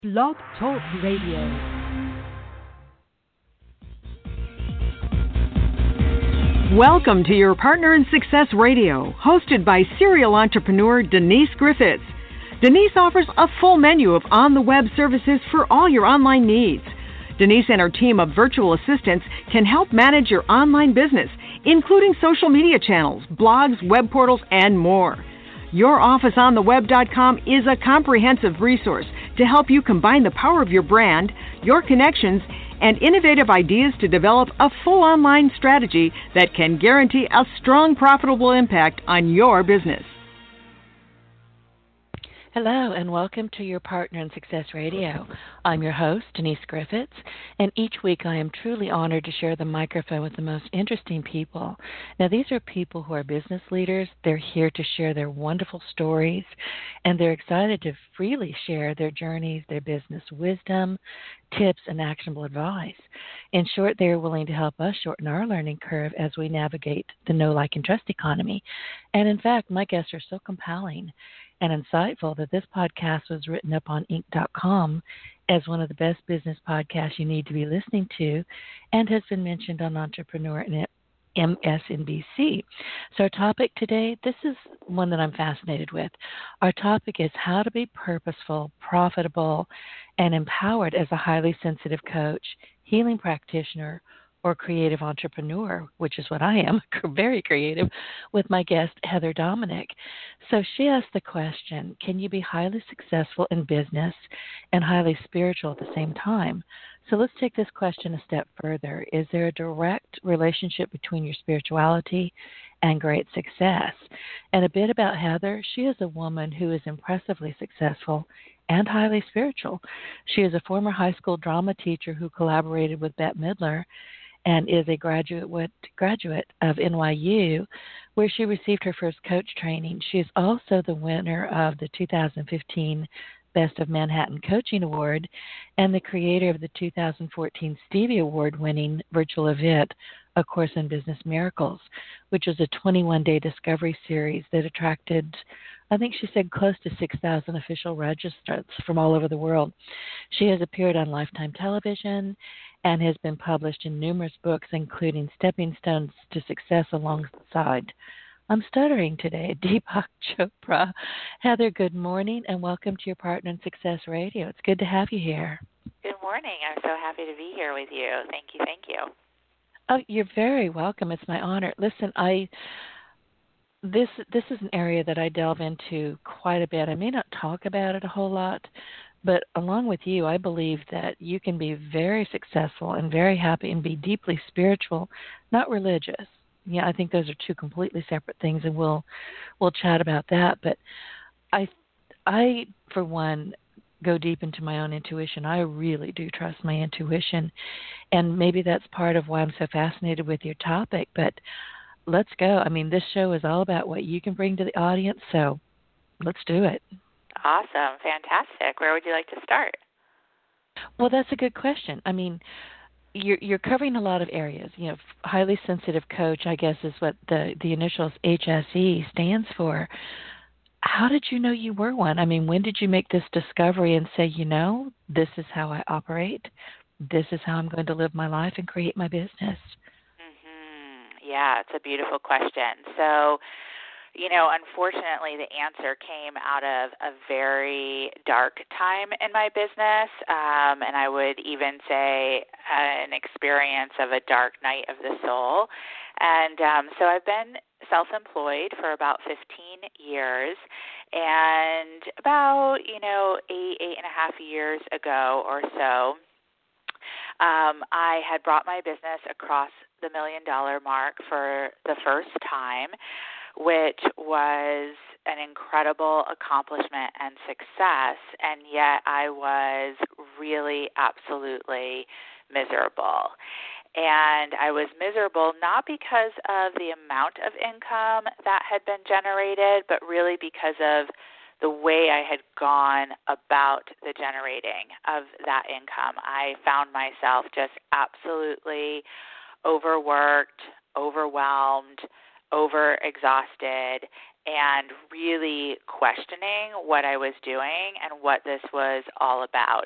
Blog Talk Radio. Welcome to Your Partner in Success Radio, hosted by serial entrepreneur Denise Griffiths. Denise offers a full menu of on-the-web services for all your online needs. Denise and her team of virtual assistants can help manage your online business, including social media channels, blogs, web portals, and more. YourOfficeOnTheWeb.com is a comprehensive resource to help you combine the power of your brand, your connections, and innovative ideas to develop a full online strategy that can guarantee a strong, profitable impact on your business. Hello, and welcome to Your Partner in Success Radio. I'm your host, Denise Griffiths, and each week I am truly honored to share the microphone with the most interesting people. Now, these are people who are business leaders. They're here to share their wonderful stories, and they're excited to freely share their journeys, their business wisdom, tips, and actionable advice. In short, they are willing to help us shorten our learning curve as we navigate the know, like, and trust economy. And in fact, my guests are so compelling and insightful that this podcast was written up on Inc.com as one of the best business podcasts you need to be listening to, and has been mentioned on Entrepreneur and MSNBC. So our topic today, this is one that I'm fascinated with. Our topic is how to be purposeful, profitable, and empowered as a highly sensitive coach, healing practitioner, or creative entrepreneur, which is what I am, very creative, with my guest, Heather Dominick. So she asked the question, can you be highly successful in business and highly spiritual at the same time? So let's take this question a step further. Is there a direct relationship between your spirituality and great success? And a bit about Heather, she is a woman who is impressively successful and highly spiritual. She is a former high school drama teacher who collaborated with Bette Midler and is a graduate of NYU, where she received her first coach training. She is also the winner of the 2015 Best of Manhattan Coaching Award and the creator of the 2014 Stevie Award-winning virtual event, A Course in Business Miracles, which was a 21-day discovery series that attracted, I think she said, close to 6,000 official registrants from all over the world. She has appeared on Lifetime Television and has been published in numerous books, including Stepping Stones to Success alongside, I'm stuttering today, Deepak Chopra. Heather, good morning, and welcome to Your Partner in Success Radio. It's good to have you here. Good morning. I'm so happy to be here with you. Thank you. Oh, you're very welcome. It's my honor. Listen, this is an area that I delve into quite a bit. I may not talk about it a whole lot, but along with you, I believe that you can be very successful and very happy and be deeply spiritual, not religious. Yeah, I think those are two completely separate things, and we'll chat about that. But I for one, go deep into my own intuition. I really do trust my intuition, and maybe that's part of why I'm so fascinated with your topic. But let's go. I mean, this show is all about what you can bring to the audience, so let's do it. Awesome. Fantastic. Where would you like to start? Well, that's a good question. I mean, you're covering a lot of areas. You know, highly sensitive coach, I guess, is what the initials HSE stands for. How did you know you were one? I mean, when did you make this discovery and say, this is how I operate, this is how I'm going to live my life and create my business? Yeah, it's a beautiful question. So, unfortunately, the answer came out of a very dark time in my business, and I would even say an experience of a dark night of the soul. And so I've been self-employed for about 15 years, and about, 8.5 years ago or so, I had brought my business across the $1 million mark for the first time, which was an incredible accomplishment and success, and yet I was really absolutely miserable. And I was miserable not because of the amount of income that had been generated, but really because of the way I had gone about the generating of that income. I found myself just absolutely overworked, overwhelmed, overexhausted, and really questioning what I was doing and what this was all about.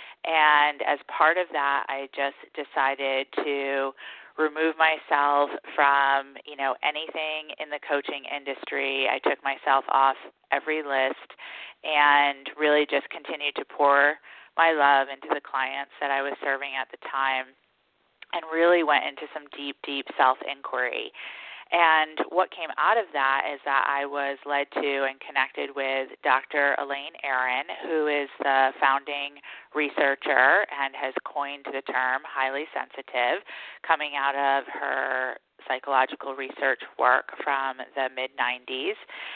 And as part of that, I just decided to remove myself from, anything in the coaching industry. I took myself off every list and really just continued to pour my love into the clients that I was serving at the time, and really went into some deep, deep self-inquiry. And what came out of that is that I was led to and connected with Dr. Elaine Aron, who is the founding researcher and has coined the term highly sensitive, coming out of her psychological research work from the mid-90s.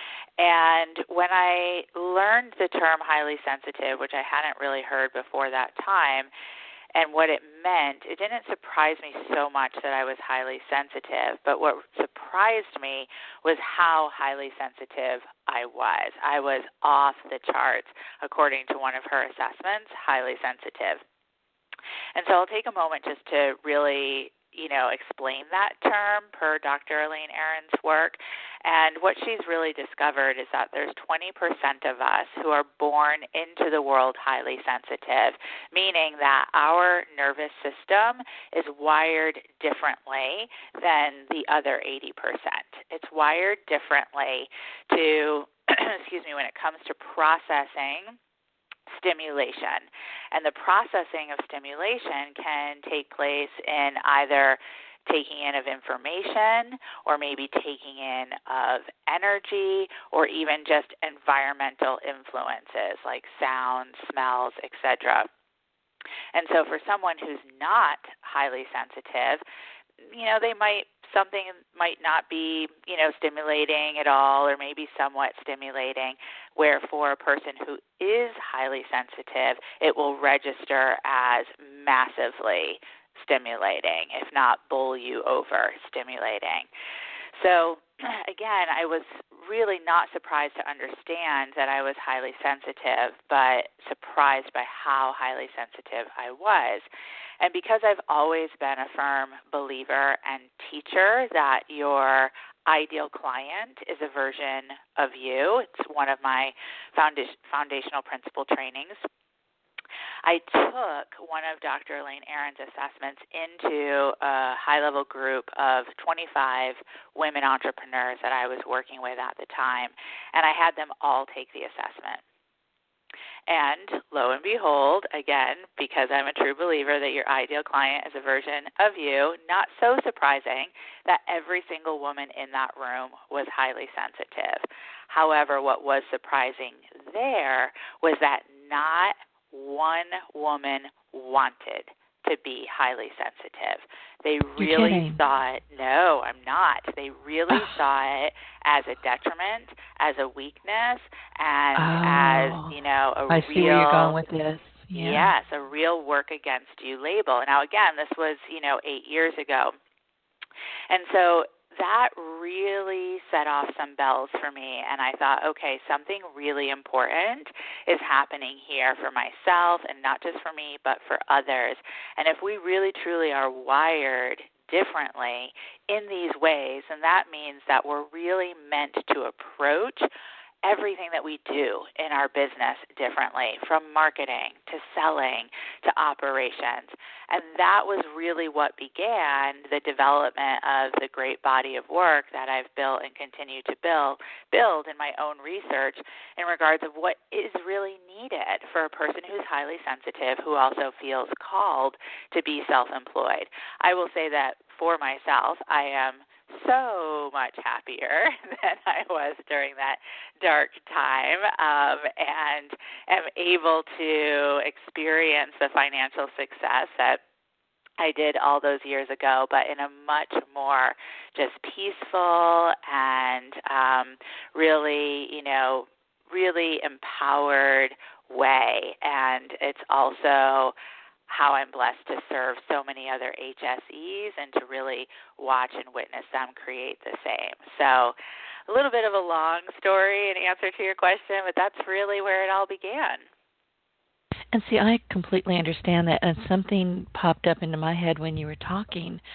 And when I learned the term highly sensitive, which I hadn't really heard before that time, and what it meant, it didn't surprise me so much that I was highly sensitive, but what surprised me was how highly sensitive I was. I was off the charts, according to one of her assessments, highly sensitive. And so I'll take a moment just to really explain that term per Dr. Elaine Aron's work. And what she's really discovered is that there's 20% of us who are born into the world highly sensitive, meaning that our nervous system is wired differently than the other 80%. It's wired differently to, when it comes to processing stimulation. And the processing of stimulation can take place in either taking in of information, or maybe taking in of energy, or even just environmental influences like sound, smells, etc. And so for someone who's not highly sensitive, something might not be, stimulating at all, or maybe somewhat stimulating, where for a person who is highly sensitive, it will register as massively stimulating, if not bowl you over stimulating. So again, I was really not surprised to understand that I was highly sensitive, but surprised by how highly sensitive I was. And because I've always been a firm believer and teacher that your ideal client is a version of you, it's one of my foundational principle trainings, I took one of Dr. Elaine Aron's assessments into a high-level group of 25 women entrepreneurs that I was working with at the time, and I had them all take the assessment. And lo and behold, again, because I'm a true believer that your ideal client is a version of you, not so surprising that every single woman in that room was highly sensitive. However, what was surprising there was that not one woman wanted to be highly sensitive. They really saw it. No, I'm not. They really saw it as a detriment, as a weakness, and as, a I see where you're going with this. Yeah. Yes, a real work against you label. Now, again, this was, 8 years ago. And so that really set off some bells for me, and I thought, okay, something really important is happening here for myself, and not just for me, but for others. And if we really, truly are wired differently in these ways, then that means that we're really meant to approach everything that we do in our business differently, from marketing to selling to operations. And that was really what began the development of the great body of work that I've built and continue to build in my own research in regards of what is really needed for a person who's highly sensitive who also feels called to be self-employed. I will say that for myself, I am so much happier than I was during that dark time, and am able to experience the financial success that I did all those years ago, but in a much more just peaceful and really empowered way. And it's also how I'm blessed to serve so many other HSEs and to really watch and witness them create the same. So a little bit of a long story in answer to your question, but that's really where it all began. And see, I completely understand that, and something popped up into my head when you were talking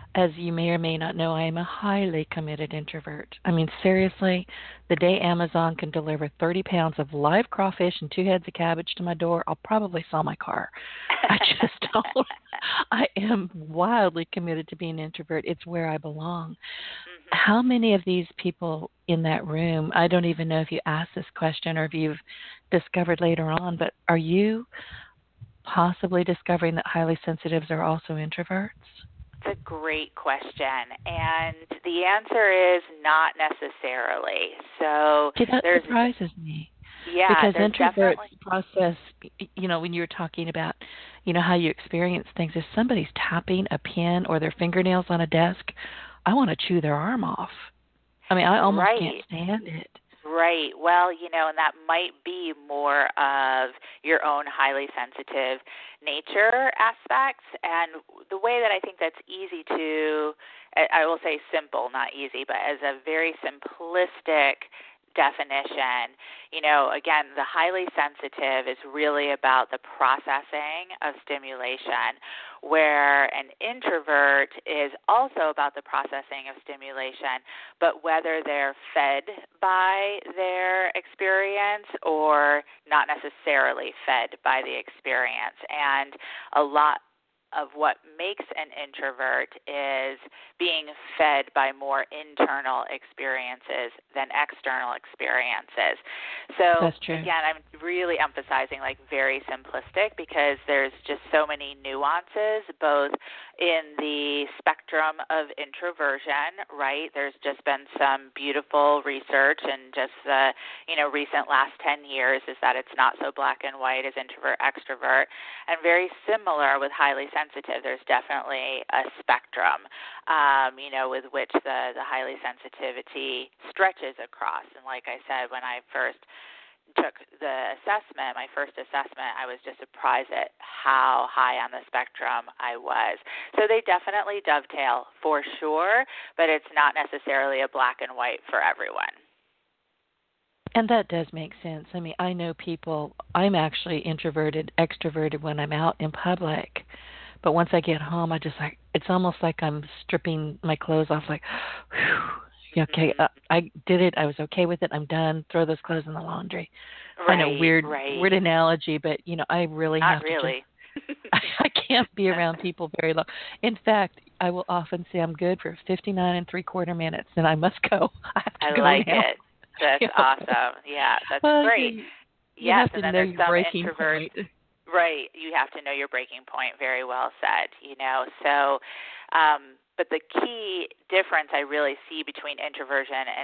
As you may or may not know, I am a highly committed introvert. I mean, seriously, the day Amazon can deliver 30 pounds of live crawfish and 2 heads of cabbage to my door, I'll probably sell my car. I just don't. I am wildly committed to being an introvert. It's where I belong. How many of these people in that room, I don't even know if you asked this question or if you've discovered later on, but are you possibly discovering that highly sensitives are also introverts? It's a great question, and the answer is not necessarily. So See, that surprises me. Yeah, because introverts process, when you're talking about, how you experience things, if somebody's tapping a pen or their fingernails on a desk, I want to chew their arm off. I mean, I almost can't stand it. Right. Well, and that might be more of your own highly sensitive nature aspects. And the way that I think that's easy to, I will say simple, not easy, but as a very simplistic definition, again, the highly sensitive is really about the processing of stimulation, where an introvert is also about the processing of stimulation, but whether they're fed by their experience or not necessarily fed by the experience. And a lot of what makes an introvert is being fed by more internal experiences than external experiences. So that's true. Again, I'm really emphasizing very simplistic because there's just so many nuances both in the spectrum of introversion, right? There's just been some beautiful research in just the recent last 10 years is that it's not so black and white as introvert extrovert, and very similar with highly sensitive. There's definitely a spectrum, with which the highly sensitivity stretches across. And like I said, when I first took the assessment, my first assessment, I was just surprised at how high on the spectrum I was. So they definitely dovetail for sure, but it's not necessarily a black and white for everyone. And that does make sense. I mean, I know people, I'm actually introverted, extroverted when I'm out in public. But once I get home, it's almost like I'm stripping my clothes off, whew, okay, I did it. I was okay with it. I'm done. Throw those clothes in the laundry. Right, I know, weird analogy, but, I really Not have really. to I can't be around people very long. In fact, I will often say I'm good for 59 3/4 minutes, and I must go. I have to go like now. it. That's awesome. Yeah, that's great. You have to know your breaking point. Right. You have to know your breaking point. Very well said. So, but the key difference I really see between introversion and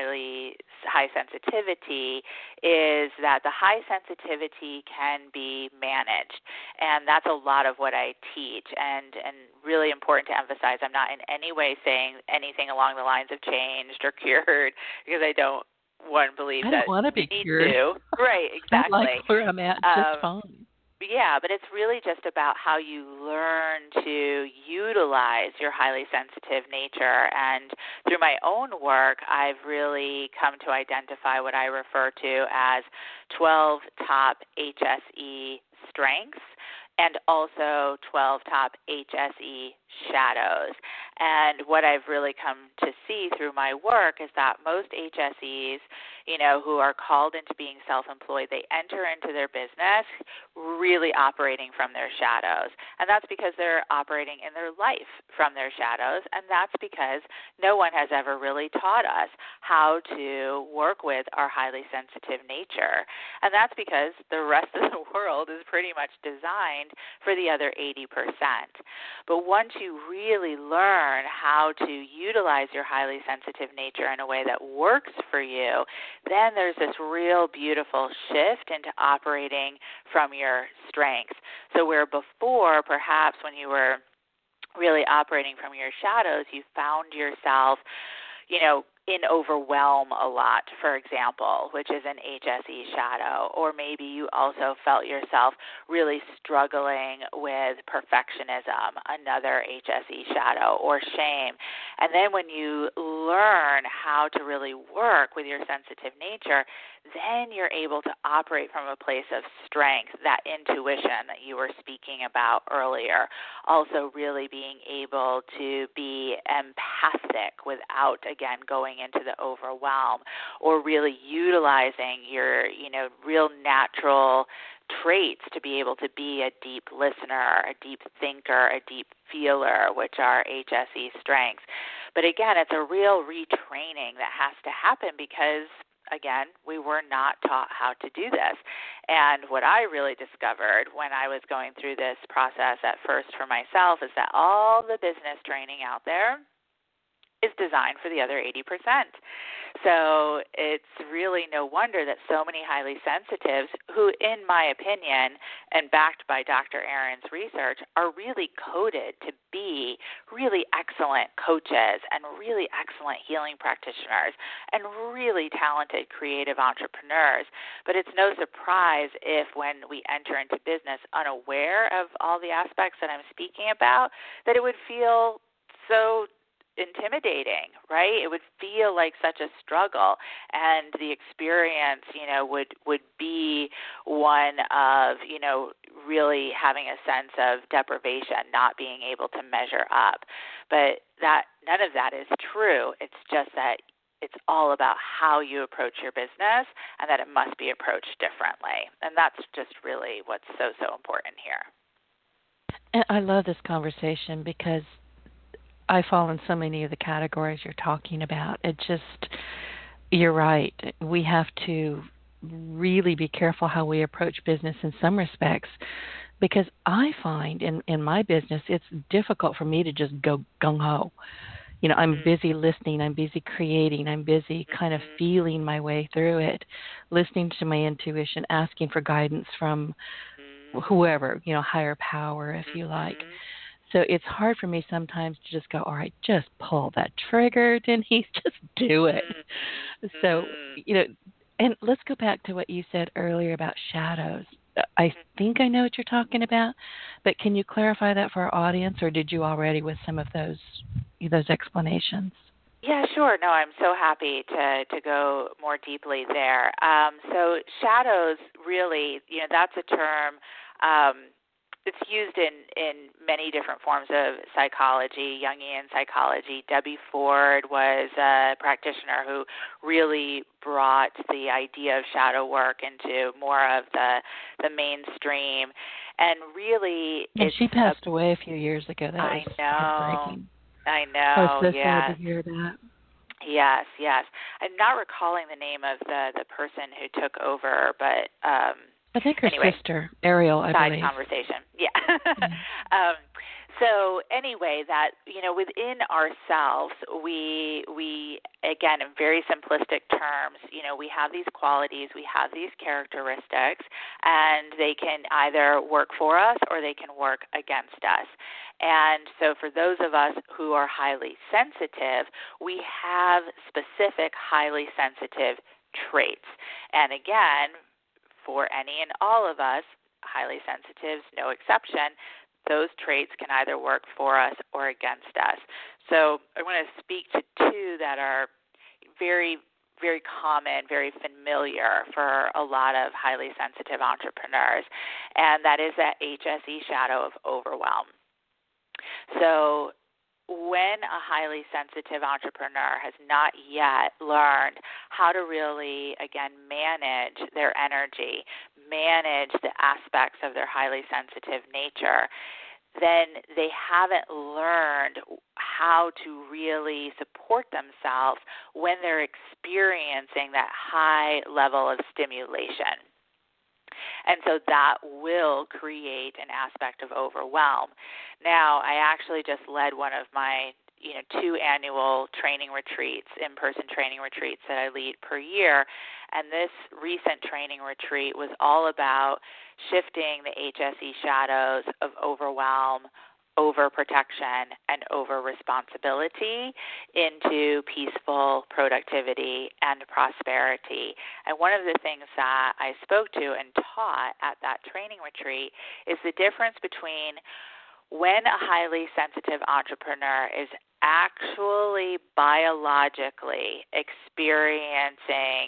high sensitivity is that the high sensitivity can be managed, and that's a lot of what I teach. And really important to emphasize, I'm not in any way saying anything along the lines of changed or cured, because I don't believe that I don't want to be cured. Right. Exactly. I like where I'm at just fine. Yeah, but it's really just about how you learn to utilize your highly sensitive nature. And through my own work, I've really come to identify what I refer to as 12 top HSE strengths and also 12 top HSE shadows. And what I've really come to see through my work is that most HSEs, who are called into being self-employed, they enter into their business really operating from their shadows. And that's because they're operating in their life from their shadows, and that's because no one has ever really taught us how to work with our highly sensitive nature. And that's because the rest of the world is pretty much designed for the other 80%. But once you really learn how to utilize your highly sensitive nature in a way that works for you, then there's this real beautiful shift into operating from your strengths. So where before, perhaps when you were really operating from your shadows, you found yourself, in overwhelm a lot, for example, which is an HSE shadow, or maybe you also felt yourself really struggling with perfectionism, another HSE shadow, or shame. And then when you learn how to really work with your sensitive nature, then you're able to operate from a place of strength, that intuition that you were speaking about earlier. Also really being able to be empathic without, again, going into the overwhelm, or really utilizing your, real natural traits to be able to be a deep listener, a deep thinker, a deep feeler, which are HSE strengths. But again, it's a real retraining that has to happen because, again, we were not taught how to do this. And what I really discovered when I was going through this process at first for myself is that all the business training out there is designed for the other 80%. So it's really no wonder that so many highly sensitives who, in my opinion, and backed by Dr. Aaron's research, are really coded to be really excellent coaches and really excellent healing practitioners and really talented creative entrepreneurs. But it's no surprise if when we enter into business unaware of all the aspects that I'm speaking about, that it would feel so intimidating, right? It would feel like such a struggle, and the experience, would be one of, really having a sense of deprivation, not being able to measure up. But that none of that is true. It's just that it's all about how you approach your business, and that it must be approached differently. And that's just really what's so important here. And I love this conversation because I fall in so many of the categories you're talking about. You're right. We have to really be careful how we approach business in some respects, because I find in my business it's difficult for me to just go gung-ho. I'm busy listening, I'm busy creating, I'm busy kind of feeling my way through it, listening to my intuition, asking for guidance from whoever, higher power, if you like. So it's hard for me sometimes to just go, all right, just pull that trigger, Denise, just do it. So, and let's go back to what you said earlier about shadows. I think I know what you're talking about, but can you clarify that for our audience, or did you already with some of those explanations? Yeah, sure. No, I'm so happy to go more deeply there. So shadows, really, that's a term. It's used in many different forms of psychology, Jungian psychology. Debbie Ford was a practitioner who really brought the idea of shadow work into more of the mainstream. And really, she passed away a few years ago. That was heartbreaking. I know. I was so sad to hear that. Yes. I'm not recalling the name of the person who took over, but I think her sister, Ariel, I believe. Side conversation, yeah. So anyway, that, within ourselves, we again, in very simplistic terms, we have these qualities, we have these characteristics, and they can either work for us or they can work against us. And so for those of us who are highly sensitive, we have specific highly sensitive traits. And again, for any and all of us, highly sensitives, no exception, those traits can either work for us or against us. So I want to speak to two that are very, very common, very familiar for a lot of highly sensitive entrepreneurs, and that is that HSE shadow of overwhelm. So when a highly sensitive entrepreneur has not yet learned how to really, again, manage their energy, manage the aspects of their highly sensitive nature, then they haven't learned how to really support themselves when they're experiencing that high level of stimulation. And so that will create an aspect of overwhelm. Now, I actually just led one of my 2 annual training retreats, in-person training retreats that I lead per year, and this recent training retreat was all about shifting the HSE shadows of overwhelm, overprotection, and over-responsibility into peaceful productivity and prosperity. And one of the things that I spoke to and taught at that training retreat is the difference between when a highly sensitive entrepreneur is actually biologically experiencing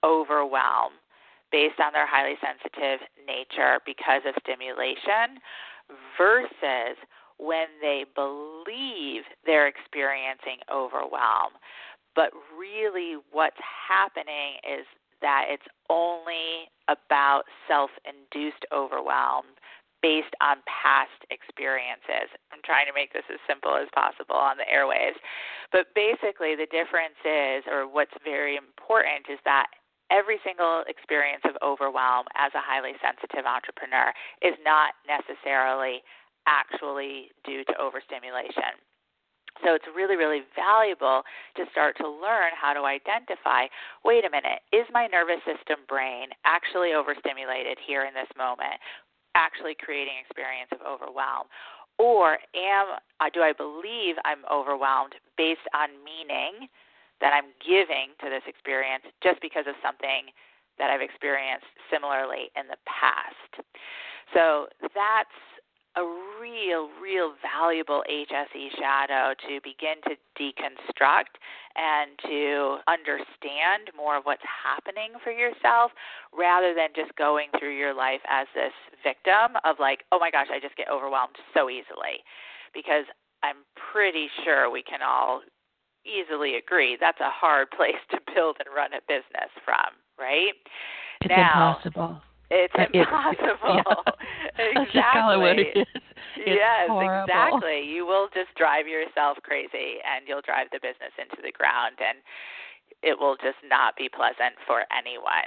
overwhelm based on their highly sensitive nature because of stimulation versus when they believe they're experiencing overwhelm. But really what's happening is that it's only about self-induced overwhelm based on past experiences. I'm trying to make this as simple as possible on the airwaves. But basically the difference is, or what's very important, is that every single experience of overwhelm as a highly sensitive entrepreneur is not necessarily actually due to overstimulation. So it's really, really valuable to start to learn how to identify, wait a minute, is my nervous system brain actually overstimulated here in this moment, actually creating an experience of overwhelm? Or do I believe I'm overwhelmed based on meaning that I'm giving to this experience just because of something that I've experienced similarly in the past? So that's a real valuable HSE shadow to begin to deconstruct and to understand more of what's happening for yourself rather than just going through your life as this victim of like, oh my gosh, I just get overwhelmed so easily. Because I'm pretty sure we can all easily agree that's a hard place to build and run a business from, right? It's impossible. It's impossible. Exactly. Just call it what it is. It's yes, horrible. exactly. You will just drive yourself crazy, and you'll drive the business into the ground, and it will just not be pleasant for anyone.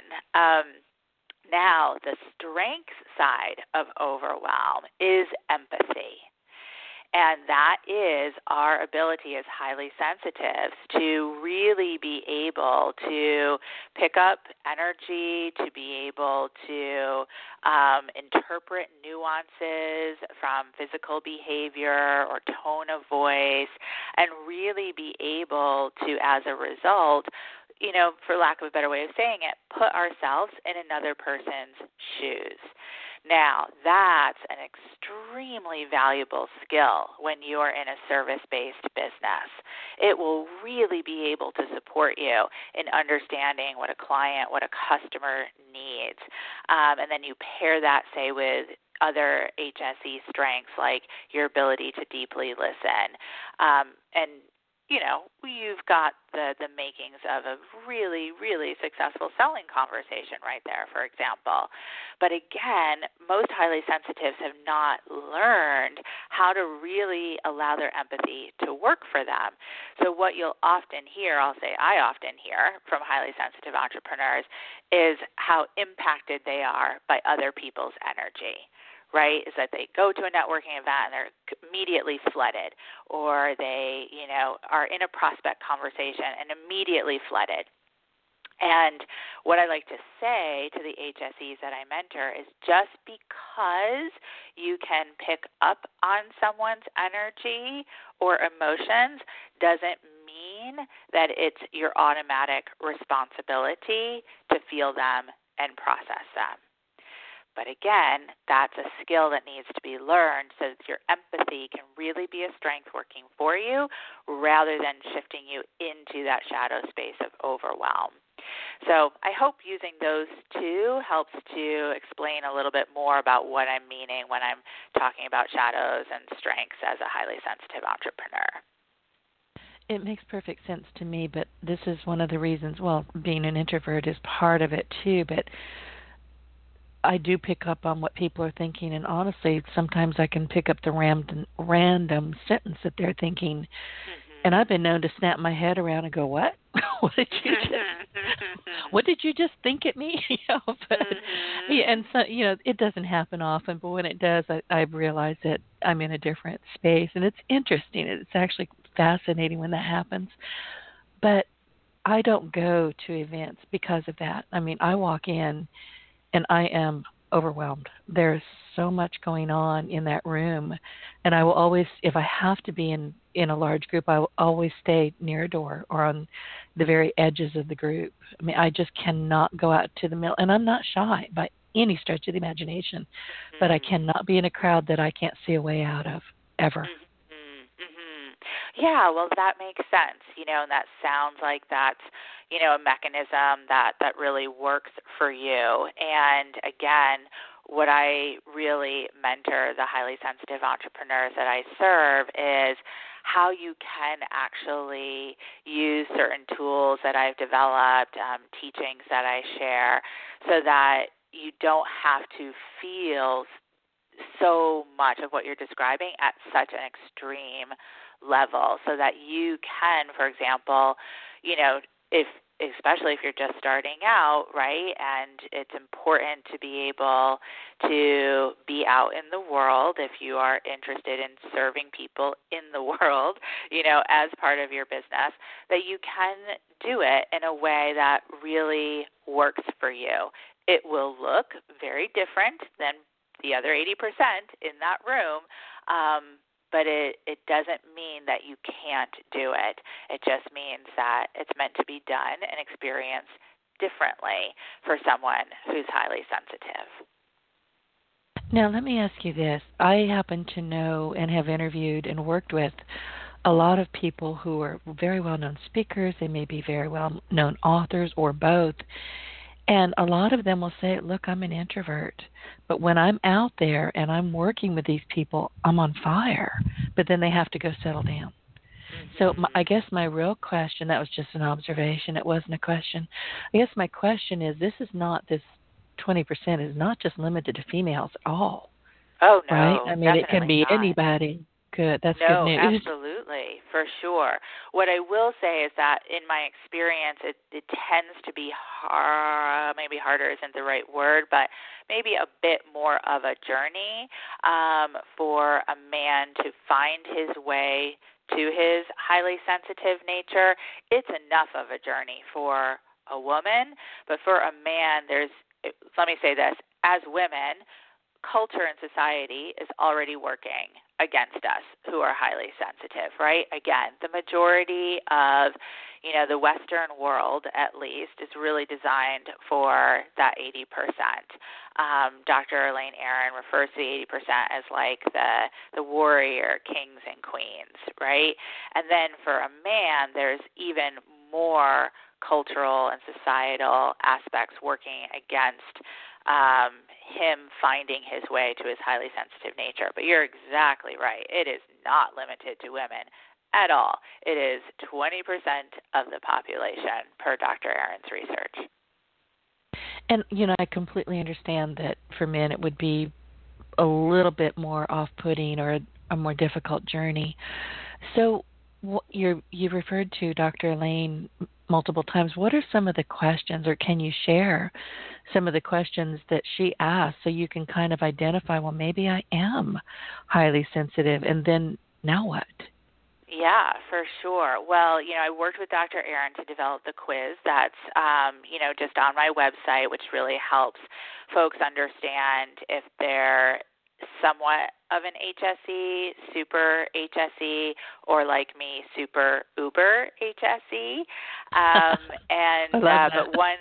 Now, the strength side of overwhelm is empathy. And that is our ability as highly sensitives to really be able to pick up energy, to be able to interpret nuances from physical behavior or tone of voice, and really be able to, as a result, for lack of a better way of saying it, put ourselves in another person's shoes. Now, that's an extremely valuable skill when you are in a service-based business. It will really be able to support you in understanding what a client, what a customer needs. And then you pair that, say, with other HSE strengths like your ability to deeply listen. And you've got the makings of a really, really successful selling conversation right there, for example. But again, most highly sensitives have not learned how to really allow their empathy to work for them. So what you'll often hear, I often hear from highly sensitive entrepreneurs, is how impacted they are by other people's energy. Right, is that they go to a networking event and they're immediately flooded, or they, are in a prospect conversation and immediately flooded. And what I like to say to the HSEs that I mentor is just because you can pick up on someone's energy or emotions doesn't mean that it's your automatic responsibility to feel them and process them. But again, that's a skill that needs to be learned so that your empathy can really be a strength working for you rather than shifting you into that shadow space of overwhelm. So I hope using those two helps to explain a little bit more about what I'm meaning when I'm talking about shadows and strengths as a highly sensitive entrepreneur. It makes perfect sense to me, but this is one of the reasons, being an introvert is part of it too, but I do pick up on what people are thinking, and honestly, sometimes I can pick up the random sentence that they're thinking, and I've been known to snap my head around and go, "What? What did you just think at me?" And so it doesn't happen often, but when it does, I realize that I'm in a different space, and it's interesting. It's actually fascinating when that happens, but I don't go to events because of that. I mean, I walk in and I am overwhelmed. There's so much going on in that room. And I will always, if I have to be in a large group, I will always stay near a door or on the very edges of the group. I mean, I just cannot go out to the middle. And I'm not shy by any stretch of the imagination, but I cannot be in a crowd that I can't see a way out of, ever. Yeah, well, that makes sense, and that sounds like that's, a mechanism that really works for you. And again, what I really mentor the highly sensitive entrepreneurs that I serve is how you can actually use certain tools that I've developed, teachings that I share, so that you don't have to feel so much of what you're describing at such an extreme level, so that you can, for example, especially if you're just starting out, right, and it's important to be able to be out in the world if you are interested in serving people in the world, as part of your business, that you can do it in a way that really works for you. It will look very different than the other 80% in that room, but it doesn't mean that you can't do it. It just means that it's meant to be done and experienced differently for someone who's highly sensitive. Now, let me ask you this. I happen to know and have interviewed and worked with a lot of people who are very well-known speakers. They may be very well-known authors or both. And a lot of them will say, look, I'm an introvert, but when I'm out there and I'm working with these people, I'm on fire. But then they have to go settle down. So I guess my real question, that was just an observation, it wasn't a question. I guess my question is, this 20% is not just limited to females at all. Oh, no. Right? I mean, it can be not. Anybody. Good. That's good news. No, absolutely, for sure. What I will say is that in my experience, it tends to be maybe harder isn't the right word, but maybe a bit more of a journey for a man to find his way to his highly sensitive nature. It's enough of a journey for a woman, but for a man, let me say this, as women, culture and society is already working against us who are highly sensitive, right? Again, the majority of, the Western world, at least, is really designed for that 80%. Dr. Elaine Aron refers to the 80% as like the warrior kings and queens, right? And then for a man, there's even more cultural and societal aspects working against him finding his way to his highly sensitive nature. But you're exactly right. It is not limited to women at all. It is 20% of the population per Dr. Aron's research. And, I completely understand that for men it would be a little bit more off-putting or a more difficult journey. So you referred to Dr. Elaine multiple times. What are some of the questions, or can you share some of the questions that she asked so you can kind of identify, well, maybe I am highly sensitive, and then now what? Yeah, for sure. Well, I worked with Dr. Aron to develop the quiz that's, just on my website, which really helps folks understand if they're somewhat of an HSE, super HSE, or like me, super uber HSE. But one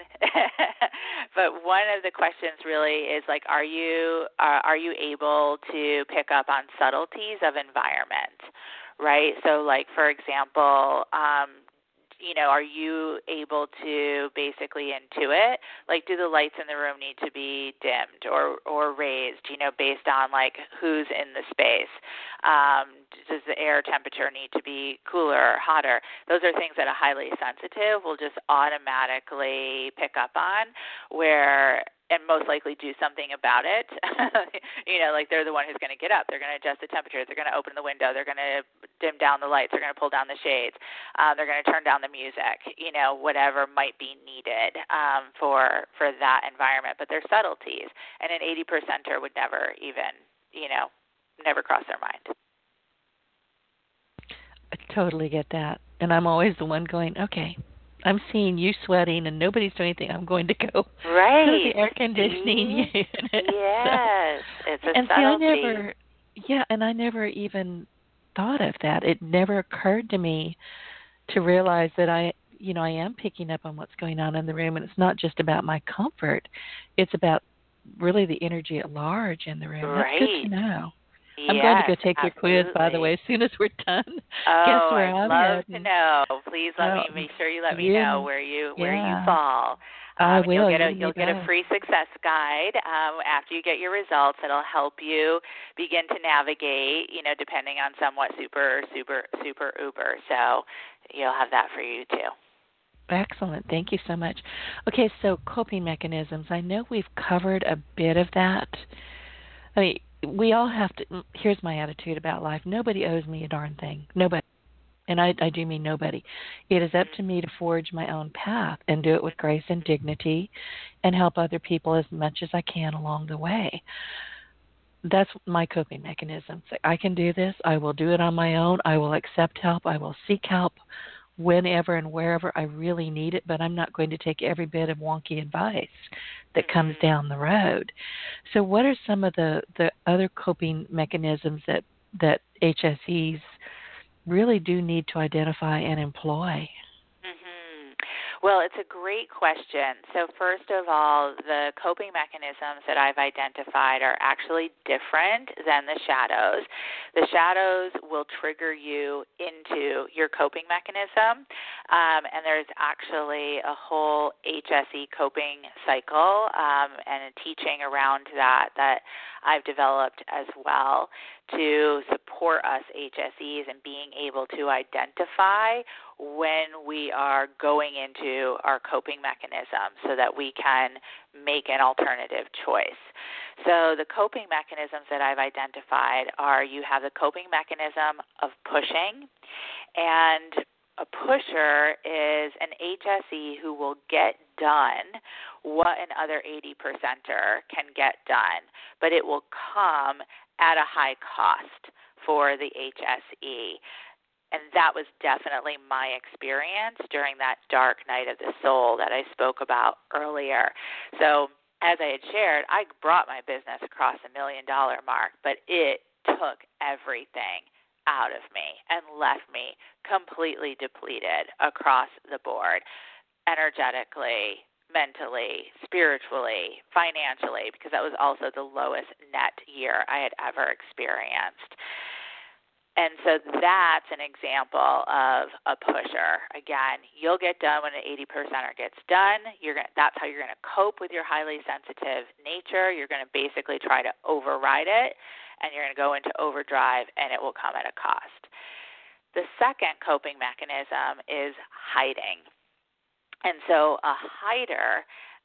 of the questions really is like, are you able to pick up on subtleties of environment, right? So, like, for example, are you able to basically intuit, like, do the lights in the room need to be dimmed or raised, based on, like, who's in the space? Does the air temperature need to be cooler or hotter? Those are things that a highly sensitive will just automatically pick up on, and most likely do something about it. Like they're the one who's going to get up. They're going to adjust the temperature. They're going to open the window. They're going to dim down the lights. They're going to pull down the shades. They're going to turn down the music, whatever might be needed for that environment. But they're subtleties. And an 80%er would never even, never cross their mind. I totally get that. And I'm always the one going, okay, I'm seeing you sweating and nobody's doing anything. I'm going to go right. to the air conditioning unit. Yes, it's a and subtlety. I never even thought of that. It never occurred to me to realize that I am picking up on what's going on in the room, and it's not just about my comfort. It's about really the energy at large in the room. Right. That's good to know. I'm going to go Yes, take your quiz, by the absolutely. way, as soon as we're done. Guess Oh, where I'd I'm love to heading? know. Please let Oh, me make sure you let me know you, where you yeah, fall. I And you'll will. get You a and me you'll get a both. free success guide after you get your results. It'll help you begin to navigate, depending on somewhat super uber. So you'll have that for you too. Excellent. Thank you so much. Okay, so coping mechanisms. I know we've covered a bit of that. I mean, we all have to. Here's my attitude about life. Nobody owes me a darn thing. Nobody. And I do mean nobody. It is up to me to forge my own path and do it with grace and dignity and help other people as much as I can along the way. That's my coping mechanism. So I can do this. I will do it on my own. I will accept help. I will seek help whenever and wherever I really need it, but I'm not going to take every bit of wonky advice that comes down the road. So what are some of the other coping mechanisms that HSEs really do need to identify and employ? Well, it's a great question. So first of all, the coping mechanisms that I've identified are actually different than the shadows. The shadows will trigger you into your coping mechanism, and there's actually a whole HSE coping cycle and a teaching around that I've developed as well to support us HSEs in being able to identify when we are going into our coping mechanism so that we can make an alternative choice. So the coping mechanisms that I've identified are you have the coping mechanism of pushing, and a pusher is an HSE who will get done what an other 80%er can get done, but it will come at a high cost for the HSE. And that was definitely my experience during that dark night of the soul that I spoke about earlier. So as I had shared, I brought my business across $1 million mark, but it took everything out of me and left me completely depleted across the board, energetically, mentally, spiritually, financially, because that was also the lowest net year I had ever experienced. And so that's an example of a pusher. Again, you'll get done when an 80%er gets done. That's how you're going to cope with your highly sensitive nature. You're going to basically try to override it, and you're going to go into overdrive, and it will come at a cost. The second coping mechanism is hiding. And so a hider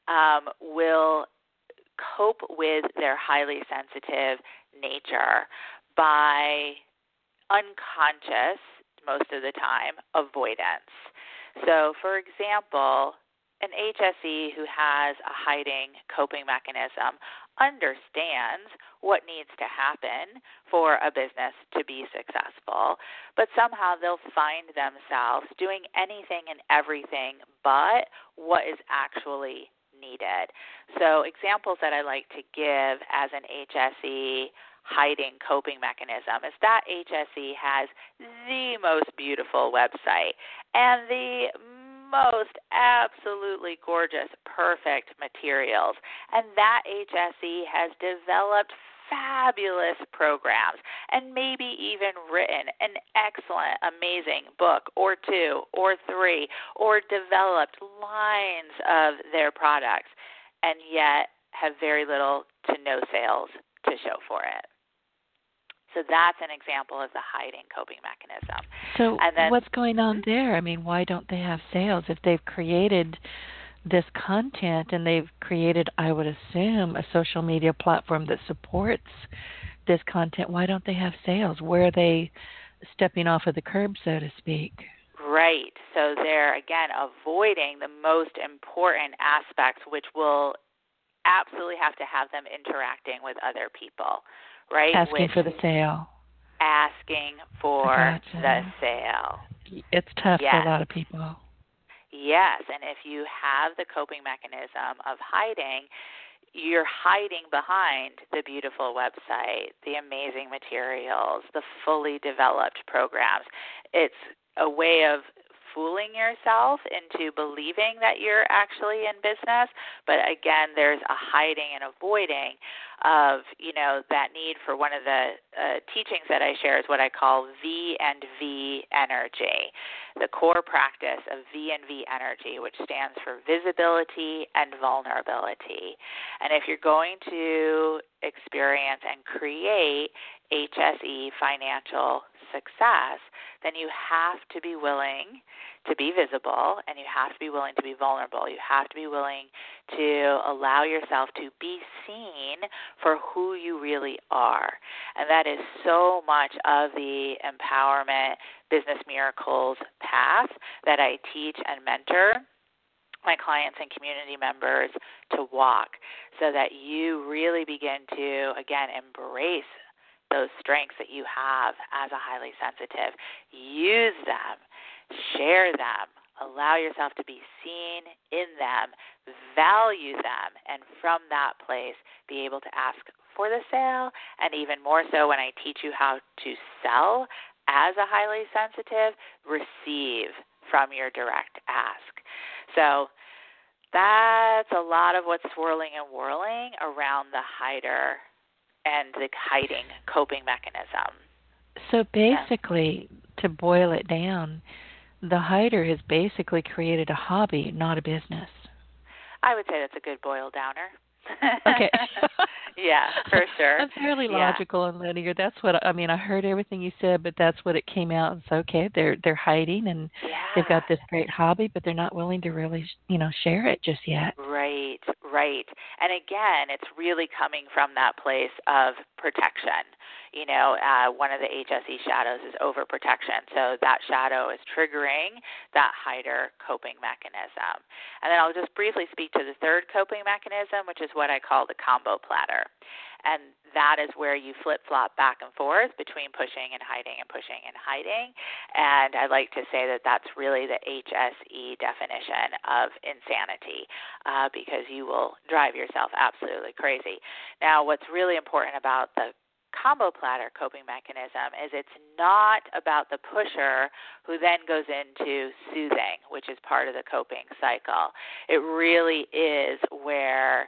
will cope with their highly sensitive nature by unconscious, most of the time, avoidance. So, for example, an HSE who has a hiding coping mechanism understands what needs to happen for a business to be successful, but somehow they'll find themselves doing anything and everything but what is actually needed. So examples that I like to give as an HSE hiding coping mechanism is that HSE has the most beautiful website and the most absolutely gorgeous, perfect materials. And that HSE has developed fabulous programs and maybe even written an excellent, amazing book or two or three or developed lines of their products and yet have very little to no sales to show for it. So that's an example of the hiding coping mechanism. So then, what's going on there? I mean, why don't they have sales? If they've created this content and they've created, I would assume, a social media platform that supports this content, why don't they have sales? Where are they stepping off of the curb, so to speak? Right. So they're, again, avoiding the most important aspects, which will absolutely have to have them interacting with other people. Right? Asking for the sale. Asking for the sale. It's tough for a lot of people. Yes, and if you have the coping mechanism of hiding, you're hiding behind the beautiful website, the amazing materials, the fully developed programs. It's a way of fooling yourself into believing that you're actually in business. But again, there's a hiding and avoiding of, that need for one of the teachings that I share is what I call V and V energy, the core practice of V and V energy, which stands for visibility and vulnerability. And if you're going to experience and create HSE financial success, then you have to be willing to be visible, and you have to be willing to be vulnerable. You have to be willing to allow yourself to be seen for who you really are. And that is so much of the empowerment business miracles path that I teach and mentor my clients and community members to walk, so that you really begin to, again, embrace those strengths that you have as a highly sensitive. Use them, share them, allow yourself to be seen in them, value them, and from that place be able to ask for the sale, and even more so when I teach you how to sell as a highly sensitive, receive from your direct ask. So that's a lot of what's swirling and whirling around the hider and the hiding coping mechanism. So basically, to boil it down, the hider has basically created a hobby, not a business. I would say that's a good boil downer. Okay. Yeah, for sure. I'm fairly logical and linear. That's what I mean. I heard everything you said, but that's what it came out. It's okay. They're hiding, and they've got this great hobby, but they're not willing to really, share it just yet. Right. And again, it's really coming from that place of protection. One of the HSE shadows is overprotection. So that shadow is triggering that hider coping mechanism. And then I'll just briefly speak to the third coping mechanism, which is what I call the combo platter. And that is where you flip-flop back and forth between pushing and hiding and pushing and hiding. And I like to say that that's really the HSE definition of insanity, because you will drive yourself absolutely crazy. Now, what's really important about the combo platter coping mechanism is it's not about the pusher who then goes into soothing, which is part of the coping cycle. It really is where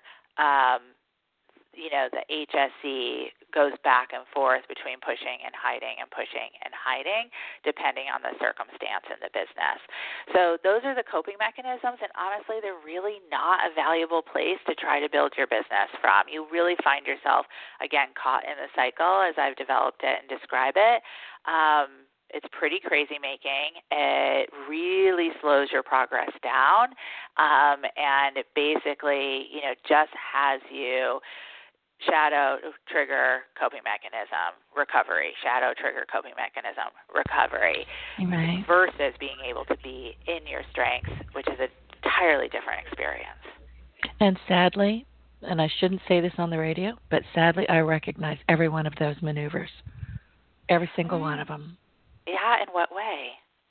the HSE goes back and forth between pushing and hiding, depending on the circumstance in the business. So those are the coping mechanisms, and honestly, they're really not a valuable place to try to build your business from. You really find yourself, again, caught in the cycle as I've developed it and describe it. It's pretty crazy making. It really slows your progress down, and it basically, just has you shadow, trigger, coping mechanism, recovery, shadow, trigger, coping mechanism, recovery, right, versus being able to be in your strengths, which is an entirely different experience. And sadly, and I shouldn't say this on the radio, but sadly I recognize every one of those maneuvers, every single one of them. Yeah, in what way?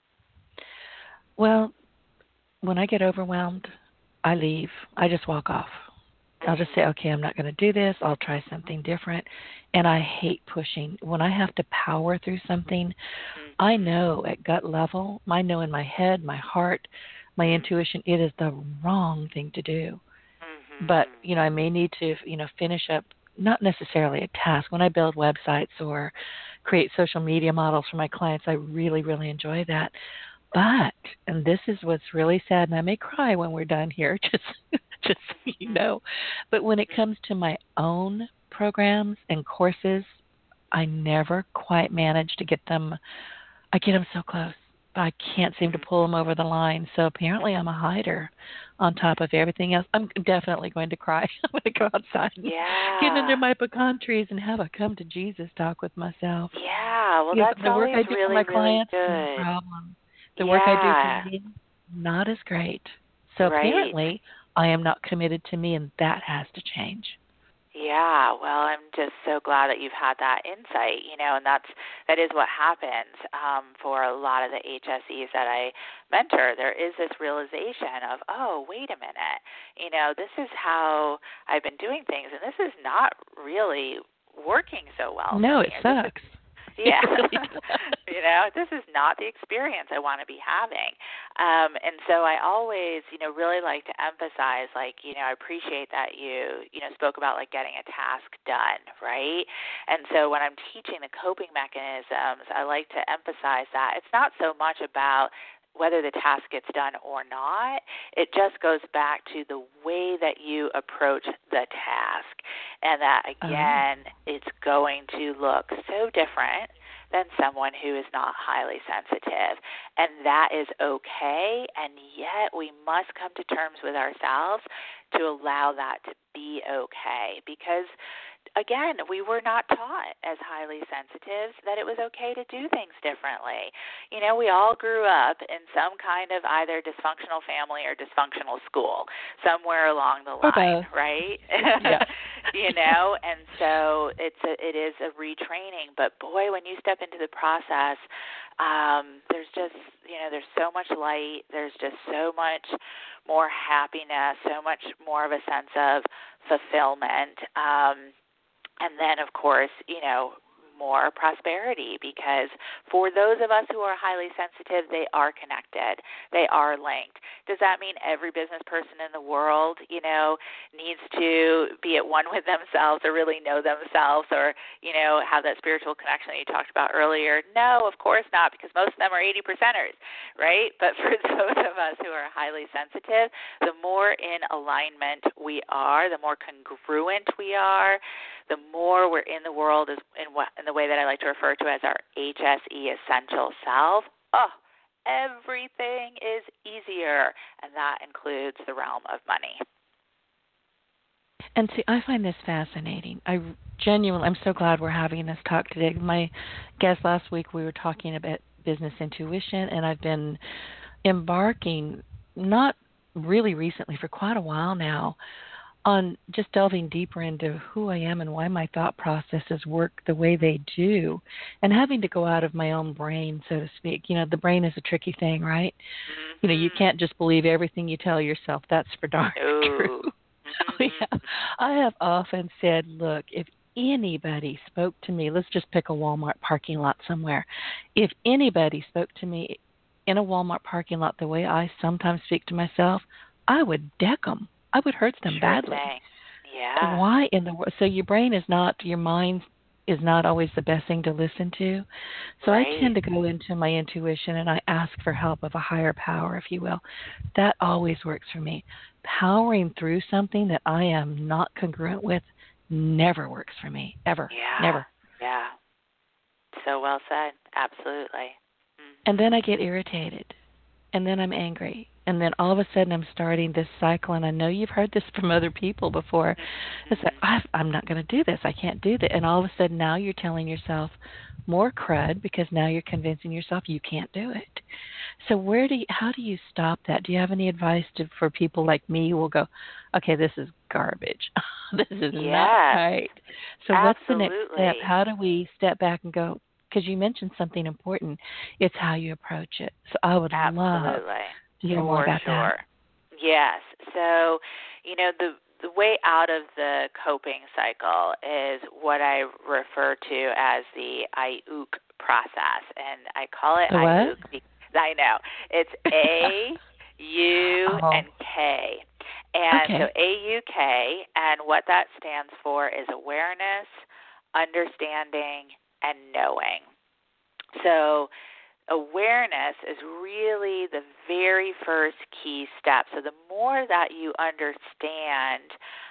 Well, when I get overwhelmed, I leave. I just walk off. I'll just say, okay, I'm not going to do this. I'll try something different. And I hate pushing. When I have to power through something, I know at gut level, I know in my head, my heart, my intuition, it is the wrong thing to do. But, I may need to, finish up, not necessarily a task. When I build websites or create social media models for my clients, I really, really enjoy that. But, and this is what's really sad, and I may cry when we're done here, just so you know, but when it comes to my own programs and courses, I never quite manage to get them. I get them so close, but I can't seem to pull them over the line. So apparently I'm a hider on top of everything else. I'm definitely going to cry. I'm going to go outside and get under my pecan trees and have a come to Jesus talk with myself. Yeah, well, that's the work I do really, for my clients, really no problem. The work I do for me, not as great. So apparently I am not committed to me, and that has to change. Yeah, well, I'm just so glad that you've had that insight, and that is what happens for a lot of the HSEs that I mentor. There is this realization of, oh, wait a minute, this is how I've been doing things, and this is not really working so well. No, it sucks. Yeah. This is not the experience I want to be having. And so I always, really like to emphasize, I appreciate that you spoke about getting a task done, right? And so when I'm teaching the coping mechanisms, I like to emphasize that it's not so much about whether the task gets done or not. It just goes back to the way that you approach the task, and that, again, it's going to look so different than someone who is not highly sensitive. And that is okay, and yet we must come to terms with ourselves to allow that to be okay, because again, we were not taught as highly sensitives that it was okay to do things differently. We all grew up in some kind of either dysfunctional family or dysfunctional school, somewhere along the line, right? Yeah. And so it is a retraining. But boy, when you step into the process, there's just, there's so much light. There's just so much more happiness, so much more of a sense of fulfillment. And then, of course, more prosperity, because for those of us who are highly sensitive, they are connected. They are linked. Does that mean every business person in the world, needs to be at one with themselves or really know themselves or, have that spiritual connection that you talked about earlier? No, of course not, because most of them are 80%ers, right? But for those of us who are highly sensitive, the more in alignment we are, the more congruent we are, the more we're in the world in the way that I like to refer to as our HSE essential self. Everything is easier, and that includes the realm of money. And see, I find this fascinating. I'm so glad we're having this talk today. My guest last week, we were talking about business intuition, and I've been embarking, not really recently, for quite a while now, on just delving deeper into who I am and why my thought processes work the way they do, and having to go out of my own brain, so to speak. The brain is a tricky thing, right? Mm-hmm. You can't just believe everything you tell yourself. That's for darn true. Mm-hmm. I have often said, look, if anybody spoke to me, let's just pick a Walmart parking lot somewhere. If anybody spoke to me in a Walmart parking lot the way I sometimes speak to myself, I would deck them. I would hurt them badly. Yeah. Why in the world? So your mind is not always the best thing to listen to. So right. I tend to go into my intuition and I ask for help of a higher power, if you will. That always works for me. Powering through something that I am not congruent with never works for me, ever, never. Yeah. So well said. Absolutely. Mm-hmm. And then I get irritated, and then I'm angry. And then all of a sudden I'm starting this cycle, and I know you've heard this from other people before. It's like, I'm not going to do this. I can't do that. And all of a sudden now you're telling yourself more crud, because now you're convincing yourself you can't do it. So how do you stop that? Do you have any advice for people like me who will go, okay, this is garbage. This is not right. So what's the next step? How do we step back and go, because you mentioned something important. It's how you approach it. So I would love to hear more about that. Yes. So, the way out of the coping cycle is what I refer to as the IUK process. And I call it IUK because I know it's A, U, and K. And so AUK, and what that stands for is awareness, understanding, and knowing. So awareness is really the very first key step. So the more that you understand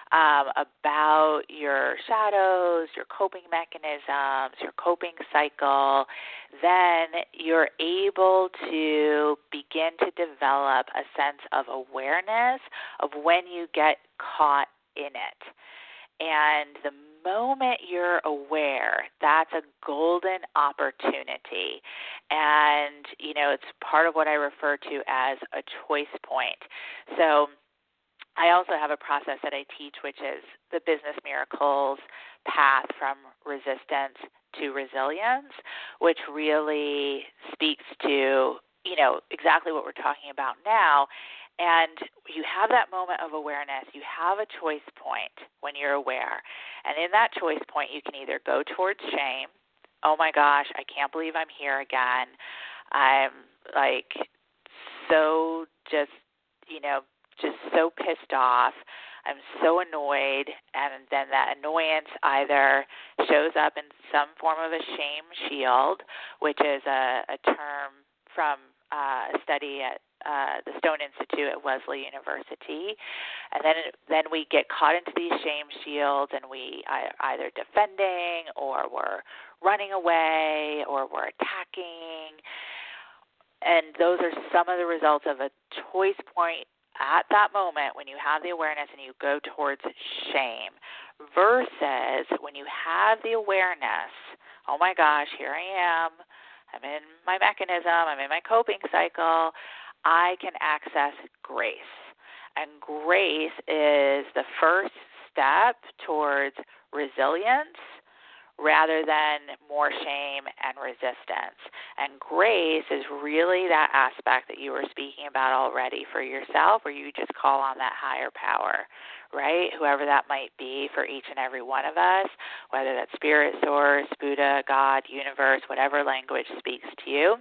about your shadows, your coping mechanisms, your coping cycle, then you're able to begin to develop a sense of awareness of when you get caught in it. And the moment you're aware, that's a golden opportunity. And, it's part of what I refer to as a choice point. So I also have a process that I teach, which is the Business Miracles path from resistance to resilience, which really speaks to, exactly what we're talking about now. And you have that moment of awareness. You have a choice point when you're aware. And in that choice point, you can either go towards shame oh my gosh, I can't believe I'm here again. I'm like so just so pissed off. I'm so annoyed, and then that annoyance either shows up in some form of a shame shield, which is a term from a study at the Stone Institute at Wesley University, and then we get caught into these shame shields, and we either defending, or we're running away, or we're attacking, and those are some of the results of a choice point at that moment when you have the awareness and you go towards shame, versus when you have the awareness, oh my gosh, here I am, I'm in my mechanism, I'm in my coping cycle, I can access grace. And grace is the first step towards resilience rather than more shame and resistance. And grace is really that aspect that you were speaking about already for yourself, where you just call on that higher power, right? Whoever that might be for each and every one of us, whether that's spirit, source, Buddha, God, universe, whatever language speaks to you.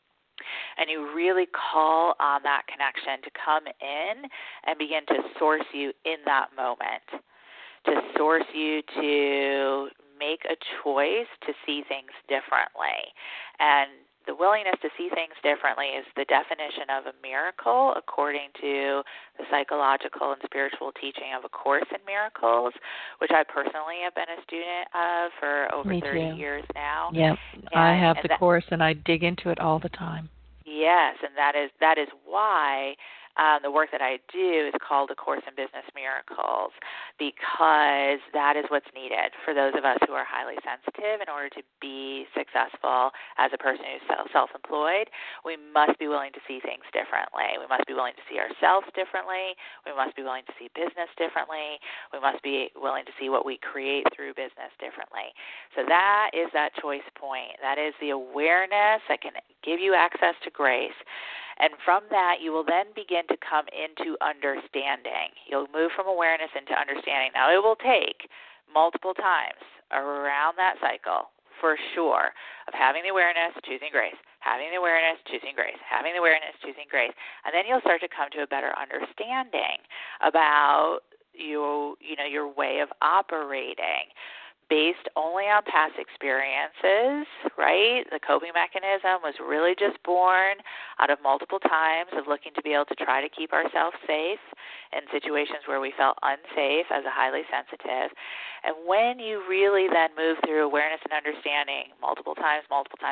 And you really call on that connection to come in and begin to source you in that moment, to source you to make a choice to see things differently. And the willingness to see things differently is the definition of a miracle according to the psychological and spiritual teaching of A Course in Miracles, which I personally have been a student of for over 30 years now. Yep, I have the Course, and I dig into it all the time. Yes, and that is why the work that I do is called A Course in Business Miracles, because that is what's needed for those of us who are highly sensitive. In order to be successful as a person who's self-employed, we must be willing to see things differently. We must be willing to see ourselves differently. We must be willing to see business differently. We must be willing to see what we create through business differently. So that is that choice point. That is the awareness that can give you access to grace. And from that, you will then begin to come into understanding. You'll move from awareness into understanding. Now, it will take multiple times around that cycle, for sure, of having the awareness, choosing grace, having the awareness, choosing grace, having the awareness, choosing grace. And then you'll start to come to a better understanding about your way of operating, based only on past experiences, right? The coping mechanism was really just born out of multiple times of looking to be able to try to keep ourselves safe in situations where we felt unsafe as a highly sensitive. And when you really then move through awareness and understanding multiple times,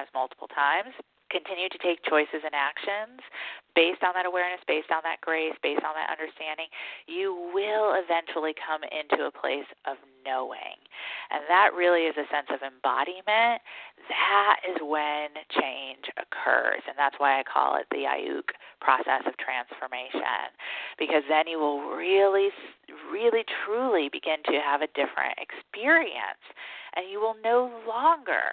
continue to take choices and actions based on that awareness, based on that grace, based on that understanding, you will eventually come into a place of knowing. And that really is a sense of embodiment. That is when change occurs. And that's why I call it the Ayuk process of transformation, because then you will really, really, truly begin to have a different experience. And you will no longer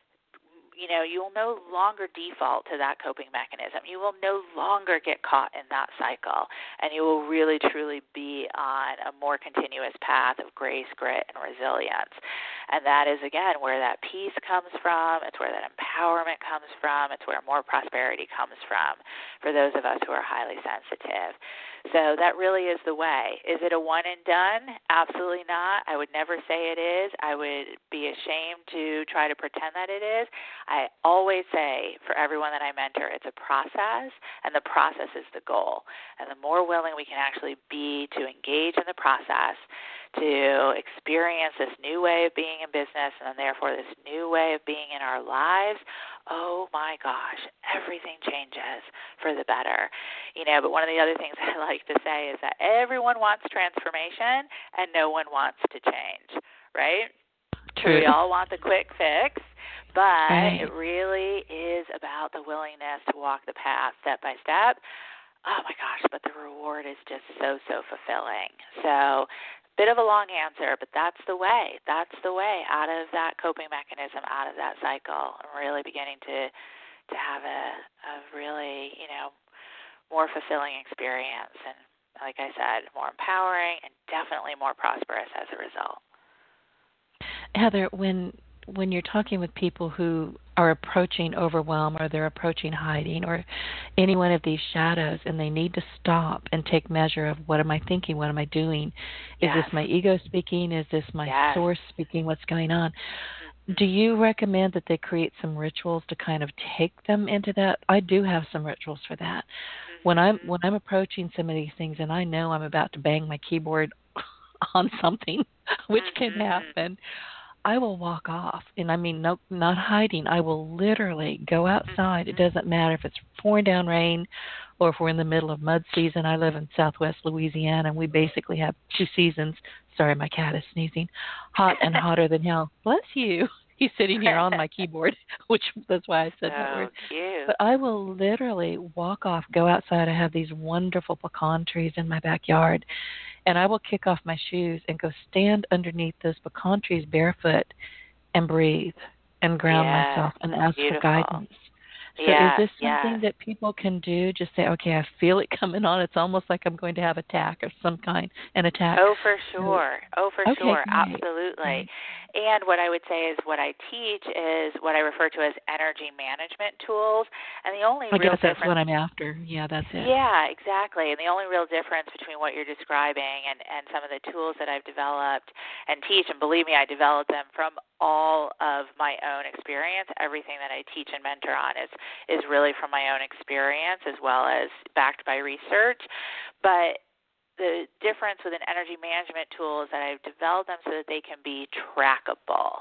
default to that coping mechanism. You will no longer get caught in that cycle, and you will really, truly be on a more continuous path of grace, grit, and resilience. And that is, again, where that peace comes from. It's where that empowerment comes from. It's where more prosperity comes from for those of us who are highly sensitive. So that really is the way. Is it a one and done? Absolutely not. I would never say it is. I would be ashamed to try to pretend that it is. I always say for everyone that I mentor, it's a process, and the process is the goal. And the more willing we can actually be to engage in the process, to experience this new way of being in business, and therefore this new way of being in our lives, oh my gosh, everything changes for the better. But one of the other things I like to say is that everyone wants transformation and no one wants to change, right? True. So we all want the quick fix, but It really is about the willingness to walk the path step by step. Oh my gosh, but the reward is just so fulfilling. So bit of a long answer, but that's the way. That's the way out of that coping mechanism, out of that cycle, and really beginning to have a really, more fulfilling experience. And like I said, more empowering and definitely more prosperous as a result. Heather, when when you're talking with people who are approaching overwhelm or they're approaching hiding or any one of these shadows, and they need to stop and take measure of, what am I thinking? What am I doing? Is Yes. this my ego speaking? Is this my Yes. source speaking? What's going on? Mm-hmm. Do you recommend that they create some rituals to kind of take them into that? I do have some rituals for that. Mm-hmm. When I'm approaching some of these things and I know I'm about to bang my keyboard on something, which can happen, I will walk off. And I mean, no, not hiding. I will literally go outside. It doesn't matter if it's pouring down rain or if we're in the middle of mud season. I live in southwest Louisiana, and we basically have 2 seasons. Sorry, my cat is sneezing. Hot and hotter than hell. Bless you. He's sitting here on my keyboard, which that's why I said that word. Cute. But I will literally walk off, go outside. I have these wonderful pecan trees in my backyard, and I will kick off my shoes and go stand underneath those pecan trees barefoot and breathe and ground myself and ask for guidance. So is this something that people can do? Just say, okay, I feel it coming on. It's almost like I'm going to have attack of some kind, an attack. Oh, for sure. Sure. Great. Absolutely. And what I would say is what I teach is what I refer to as energy management tools. And the only I real guess that's difference, what I'm after. Yeah, that's it. Yeah, exactly. And the only real difference between what you're describing and some of the tools that I've developed and teach, and believe me, I developed them from all of my own experience. Everything that I teach and mentor on is really from my own experience as well as backed by research. But the difference with an energy management tool is that I've developed them so that they can be trackable.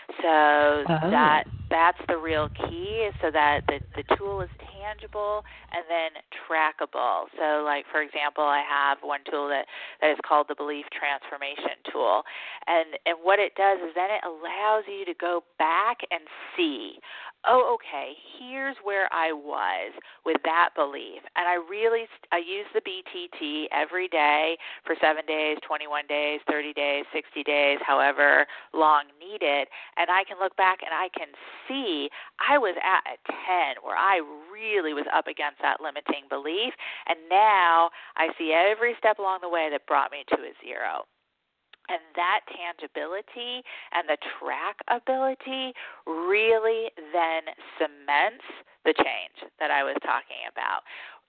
So that's the real key, is so that the tool is tangible and then trackable. So, like, for example, I have one tool that is called the Belief Transformation Tool. And what it does is then it allows you to go back and see, oh, okay, here's where I was with that belief. And I use the BTT every day for 7 days, 21 days, 30 days, 60 days, however long needed. And I can look back and I can see I was at a 10 where I really was up against that limiting belief. And now I see every step along the way that brought me to a 0. And that tangibility and the trackability really then cements the change that I was talking about.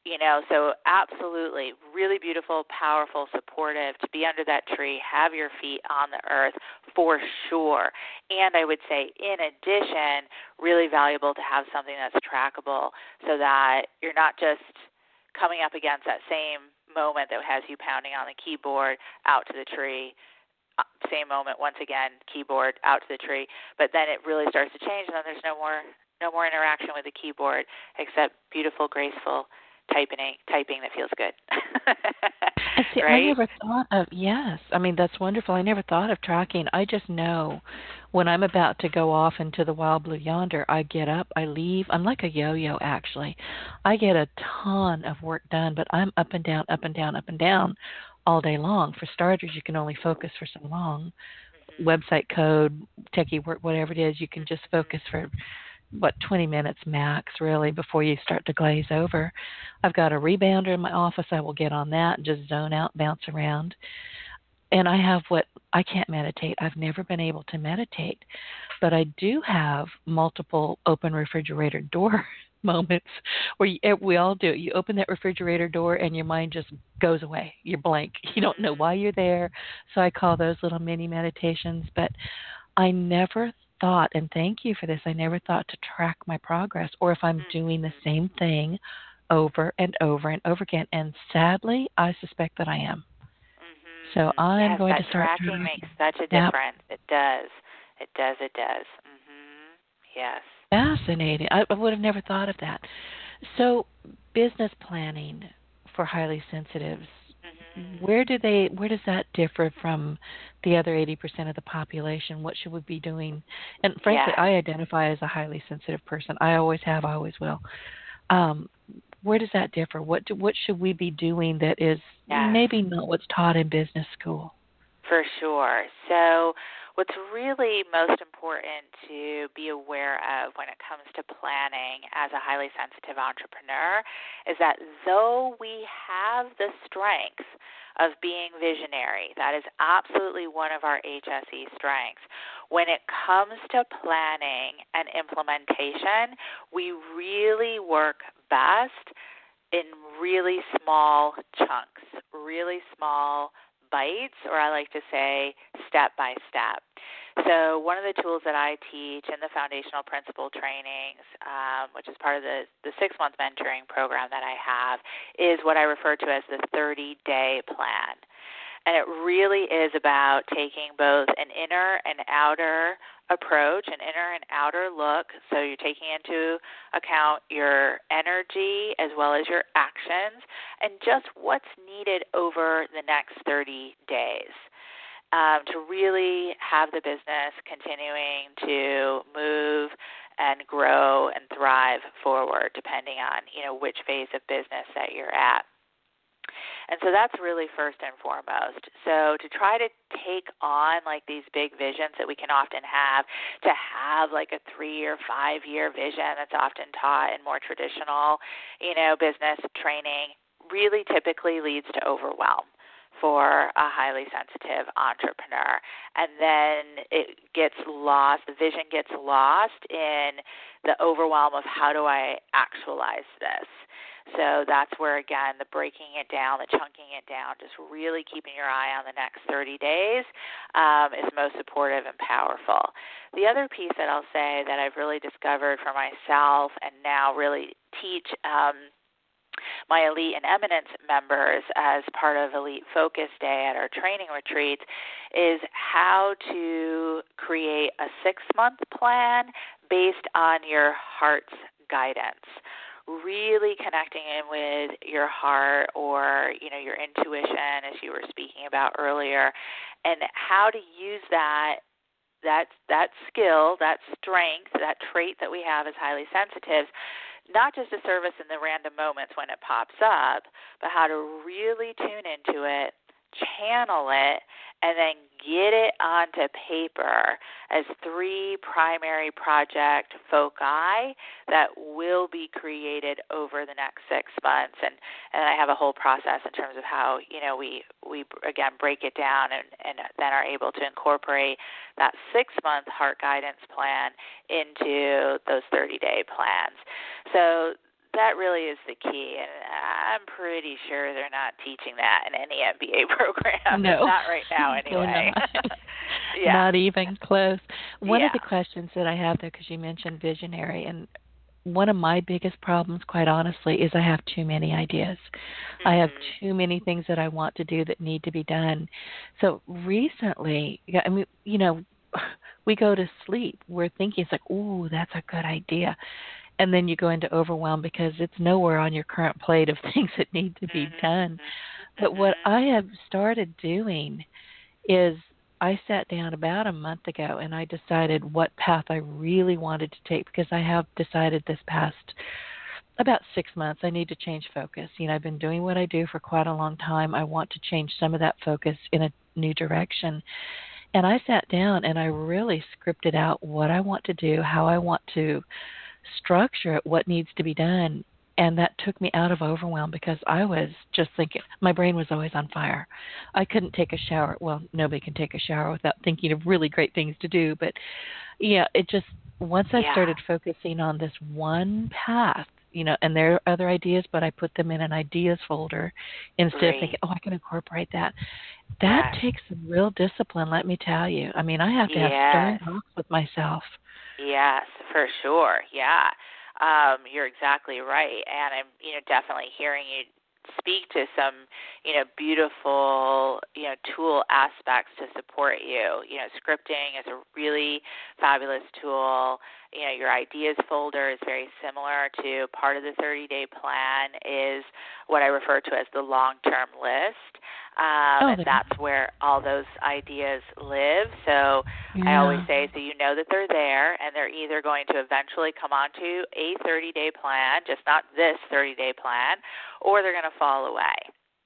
So absolutely, really beautiful, powerful, supportive to be under that tree, have your feet on the earth for sure. And I would say, in addition, really valuable to have something that's trackable so that you're not just coming up against that same moment that has you pounding on the keyboard out to the tree. Same moment, once again, keyboard out to the tree, but then it really starts to change, and then there's no more interaction with the keyboard except beautiful, graceful typing that feels good. See, right? I never thought of, yes. I mean, that's wonderful. I never thought of tracking. I just know when I'm about to go off into the wild blue yonder, I get up, I leave. I'm like a yo-yo, actually. I get a ton of work done, but I'm up and down, up and down, up and down all day long. For starters, you can only focus for so long. Website code, techie work, whatever it is, you can just focus for 20 minutes max, really, before you start to glaze over. I've got a rebounder in my office. I will get on that and just zone out, bounce around. And I have I can't meditate. I've never been able to meditate, but I do have multiple open refrigerator door moments where we all do it. You open that refrigerator door and your mind just goes away. You're blank. You don't know why you're there. So I call those little mini meditations. But I never thought, and thank you for this, I never thought to track my progress or if I'm doing the same thing over and over and over again. And sadly, I suspect that I am. So I'm going to start tracking makes such a difference. It does. Yes. Fascinating. I would have never thought of that. So business planning for highly sensitives, where does that differ from the other 80% of the population? What should we be doing? And frankly, I identify as a highly sensitive person. I always have, I always will. Where does that differ? What should we be doing that is maybe not what's taught in business school? For sure. So what's really most important to be aware of when it comes to planning as a highly sensitive entrepreneur is that though we have the strengths of being visionary, that is absolutely one of our HSE strengths. When it comes to planning and implementation, we really work best in really small chunks, really small bites, or I like to say step by step. So one of the tools that I teach in the foundational principle trainings, which is part of the 6-month mentoring program that I have, is what I refer to as the 30-day plan. And it really is about taking both an inner and outer approach, an inner and outer look. So you're taking into account your energy as well as your actions and just what's needed over the next 30 days. To really have the business continuing to move and grow and thrive forward, depending on which phase of business that you're at. And so that's really first and foremost. So to try to take on like these big visions that we can often have, to have like a 3 or 5 year vision that's often taught in more traditional, business training, really typically leads to overwhelm for a highly sensitive entrepreneur. And then it gets lost, the vision gets lost in the overwhelm of how do I actualize this. So that's where, again, the breaking it down, the chunking it down, just really keeping your eye on the next 30 days is most supportive and powerful. The other piece that I'll say that I've really discovered for myself and now really teach my Elite and Eminence members as part of Elite Focus Day at our training retreats is how to create a 6-month plan based on your heart's guidance. Really connecting in with your heart or, your intuition, as you were speaking about earlier, and how to use that skill, that strength, that trait that we have as highly sensitives, not just to serve us in the random moments when it pops up, but how to really tune into it, channel it, and then get it onto paper as 3 primary project foci that will be created over the next 6 months. And I have a whole process in terms of how, we again break it down and then are able to incorporate that 6-month heart guidance plan into those 30-day plans. So that really is the key, and I'm pretty sure they're not teaching that in any MBA program. No. Not right now anyway. Yeah. Not even close. One of the questions that I have there, because you mentioned visionary, and one of my biggest problems, quite honestly, is I have too many ideas. Mm-hmm. I have too many things that I want to do that need to be done. So recently, we go to sleep. We're thinking, it's like, ooh, that's a good idea. And then you go into overwhelm because it's nowhere on your current plate of things that need to be done. But what I have started doing is I sat down about a month ago and I decided what path I really wanted to take, because I have decided this past about 6 months I need to change focus. I've been doing what I do for quite a long time. I want to change some of that focus in a new direction. And I sat down and I really scripted out what I want to do, how I want to structure it, what needs to be done. And that took me out of overwhelm because I was just thinking, my brain was always on fire. I couldn't take a shower. Well, nobody can take a shower without thinking of really great things to do. But it just, once I started focusing on this one path, and there are other ideas, but I put them in an ideas folder instead of thinking, I can incorporate that. That takes some real discipline, let me tell you. I mean, I have to have stern talks with myself. Yes, for sure. Yeah. You're exactly right. And I'm, definitely hearing you speak to some, beautiful, tool aspects to support you. Scripting is a really fabulous tool. Your ideas folder is very similar to part of the 30-day plan is what I refer to as the long-term list. And that's where all those ideas live. So I always say, so that they're there, and they're either going to eventually come onto a 30-day plan, just not this 30-day plan, or they're going to fall away.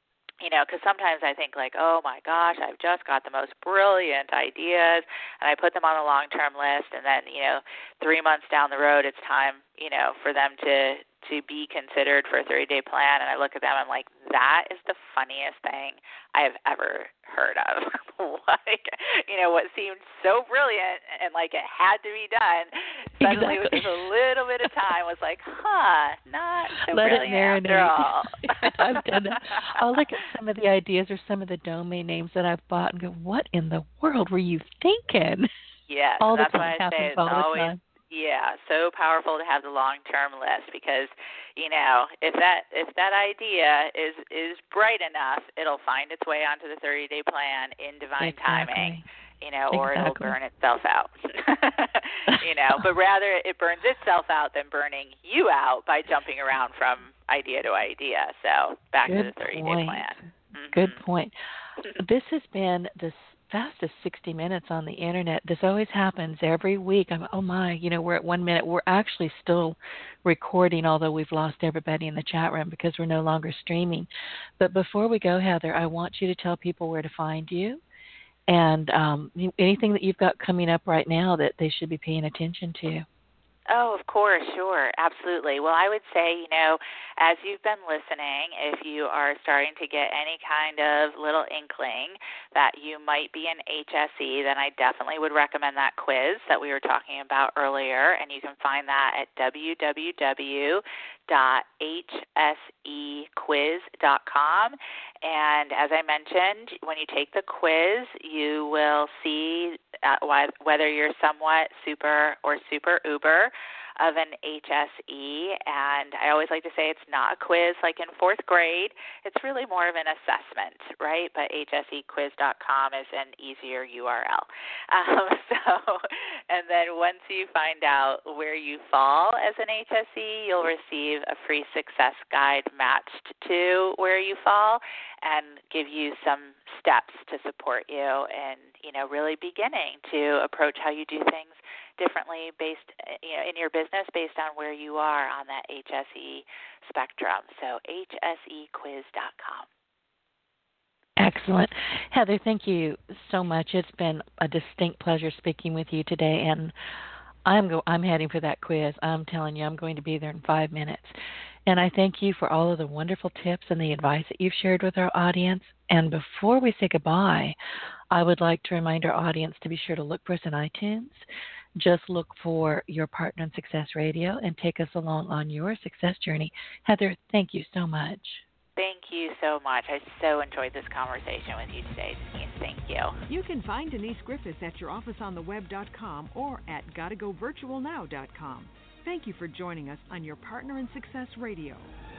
Because sometimes I think like, oh my gosh, I've just got the most brilliant ideas, and I put them on a long-term list, and then 3 months down the road, it's time for them to be considered for a 30-day plan, and I look at them, I'm like, that is the funniest thing I have ever heard of. What seemed so brilliant and like it had to be done, suddenly with just a little bit of time was like, not so Let brilliant it after all. I've done that. I'll look at some of the ideas or some of the domain names that I've bought and go, what in the world were you thinking? Yes, all that's the why time. I say it's all always, the time. Yeah, so powerful to have the long-term list because, if that idea is bright enough, it'll find its way onto the 30-day plan in divine timing, or it'll burn itself out. But rather it burns itself out than burning you out by jumping around from idea to idea. So back to the 30-day plan. Mm-hmm. Good point. This has been the fastest 60 minutes on the internet. This always happens every week. We're at 1 minute. We're actually still recording, although we've lost everybody in the chat room because we're no longer streaming. But before we go, Heather, I want you to tell people where to find you and anything that you've got coming up right now that they should be paying attention to. Oh, of course, sure, absolutely. Well, I would say, as you've been listening, if you are starting to get any kind of little inkling that you might be an HSE, then I definitely would recommend that quiz that we were talking about earlier, and you can find that at www.hsequiz.com. And as I mentioned, when you take the quiz, you will see whether you're somewhat super or super uber of an HSE, and I always like to say it's not a quiz like in fourth grade. It's really more of an assessment, right? But hsequiz.com is an easier URL. And then once you find out where you fall as an HSE, you'll receive a free success guide matched to where you fall and give you some steps to support you in, really beginning to approach how you do things differently based, in your business based on where you are on that HSE spectrum. So hsequiz.com. Excellent. Heather, thank you so much. It's been a distinct pleasure speaking with you today, and I'm heading for that quiz. I'm telling you, I'm going to be there in 5 minutes. And I thank you for all of the wonderful tips and the advice that you've shared with our audience. And before we say goodbye, I would like to remind our audience to be sure to look for us in iTunes. Just look for Your Partner in Success Radio and take us along on your success journey. Heather, thank you so much. Thank you so much. I so enjoyed this conversation with you today, Denise. Thank you. You can find Denise Griffiths at yourofficeontheweb.com or at gottagovirtualnow.com. Thank you for joining us on Your Partner in Success Radio.